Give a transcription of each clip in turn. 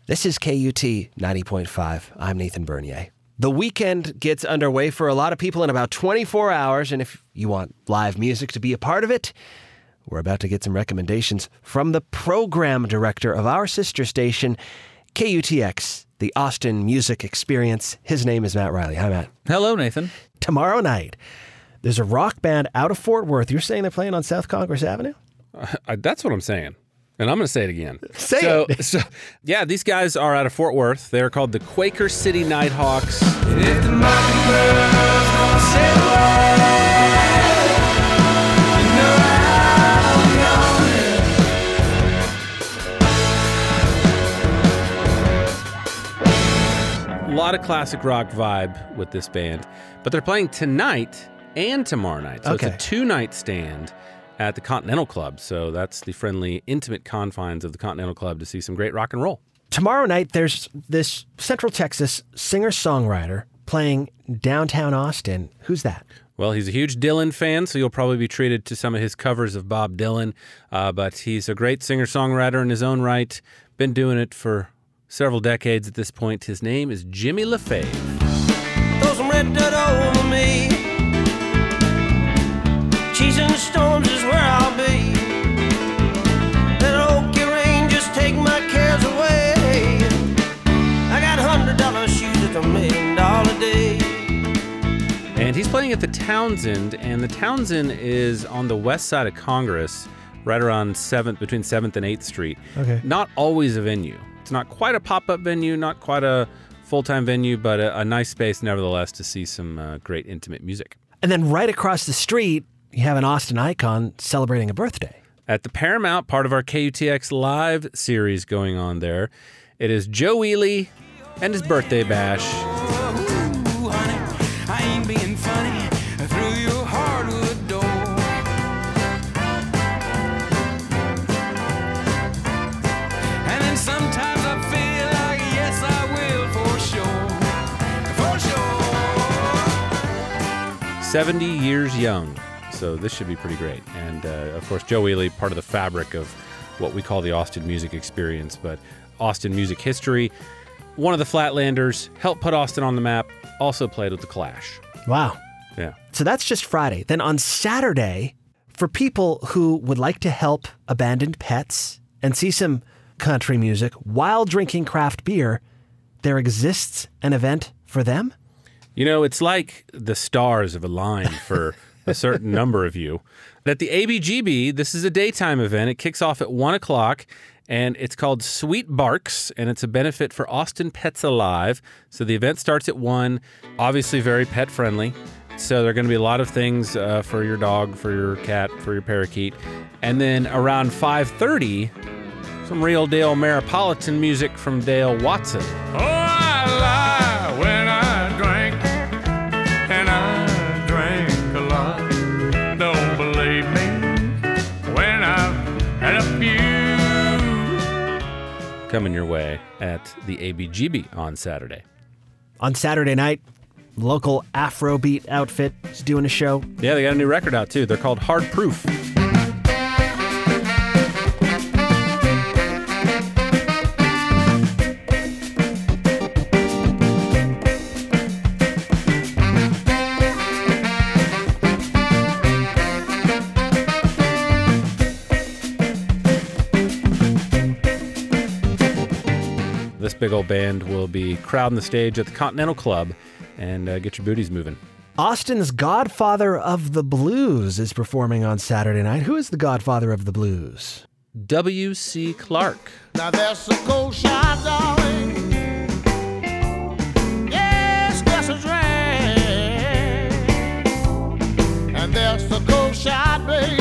This is KUT 90.5. I'm Nathan Bernier. The weekend gets underway for a lot of people in about 24 hours, and if you want live music to be a part of it, we're about to get some recommendations from the program director of our sister station, KUTX, the Austin Music Experience. His name is Matt Riley. Hi, Matt. Hello, Nathan. Tomorrow night, there's a rock band out of Fort Worth. You're saying they're playing on South Congress Avenue? That's what I'm saying. And I'm going to say it again. Say it. So, yeah, these guys are out of Fort Worth. They're called the Quaker City Nighthawks. And if the mockingbirds gonna say the word, you know I'll be on it. A lot of classic rock vibe with this band. But they're playing tonight and tomorrow night. So Okay. It's a 2-night stand at the Continental Club. So that's the friendly, intimate confines of the Continental Club to see some great rock and roll. Tomorrow night, there's this Central Texas singer-songwriter playing downtown Austin. Who's that? Well, he's a huge Dylan fan, so you'll probably be treated to some of his covers of Bob Dylan. But he's a great singer-songwriter in his own right. Been doing it for several decades at this point. His name is Jimmy LaFave. Throw some red dirt over me. Chasing storms is where I'll be. Let oaky rain just take my cares away. I got $100 shoes at $1 million a day. And he's playing at the Townsend, and the Townsend is on the west side of Congress, right around 7th, between 7th and 8th Street. Okay. Not always a venue. It's not quite a pop-up venue, not quite a full-time venue, but a nice space nevertheless to see some great intimate music. And then right across the street, you have an Austin icon celebrating a birthday. At the Paramount, part of our KUTX Live series going on there, it is Joe Ely and his birthday bash. Ooh, honey, I ain't being funny. Through your hardwood door. And then sometimes I feel like, yes, I will for sure. For sure. 70 years young. So this should be pretty great. And, of course, Joe Ely, part of the fabric of what we call the Austin Music Experience, but Austin music history. One of the Flatlanders, helped put Austin on the map, also played with The Clash. Wow. Yeah. So that's just Friday. Then on Saturday, for people who would like to help abandoned pets and see some country music while drinking craft beer, there exists an event for them? You know, it's like the stars have aligned for a certain number of you. At the ABGB, this is a daytime event. It kicks off at 1 o'clock, and it's called Sweet Barks, and it's a benefit for Austin Pets Alive. So the event starts at 1, obviously very pet-friendly. So there are going to be a lot of things for your dog, for your cat, for your parakeet. And then around 5:30, some real Dale Maripolitan music from Dale Watson. Oh, I lie when I drink, and I drink a lot. Don't believe me when I've had a few. Coming your way at the ABGB on Saturday. On Saturday night, local Afrobeat outfit is doing a show. Yeah, they got a new record out too. They're called Hard Proof. This big old band will be crowding the stage at the Continental Club and get your booties moving. Austin's Godfather of the Blues is performing on Saturday night. Who is the Godfather of the Blues? W.C. Clark. Now that's a cold shot, darling. Yes, that's a drag. And that's a cold shot, baby.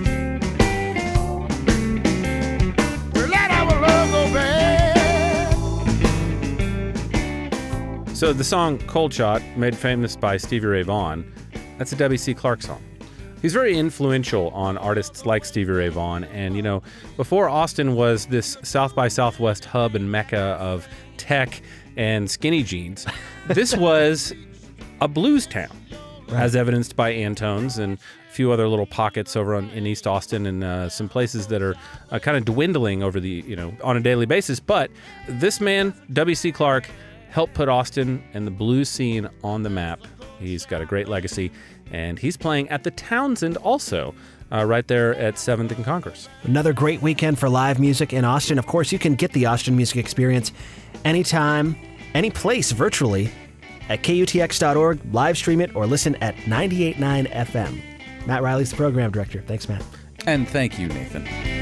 We let our love go bad. So the song Cold Shot, made famous by Stevie Ray Vaughan, that's a W.C. Clark song. He's very influential on artists like Stevie Ray Vaughan. And, you know, before Austin was this South by Southwest hub and mecca of tech and skinny jeans, this was a blues town, as evidenced by Antones and few other little pockets over in East Austin, and some places that are kind of dwindling over on a daily basis. But this man, W.C. Clark, helped put Austin and the blues scene on the map. He's got a great legacy, and he's playing at the Townsend also, right there at 7th and Congress. Another great weekend for live music in Austin. Of course, you can get the Austin Music Experience anytime, any place virtually at KUTX.org, live stream it, or listen at 98.9 FM. Matt Riley's the program director. Thanks, Matt. And thank you, Nathan.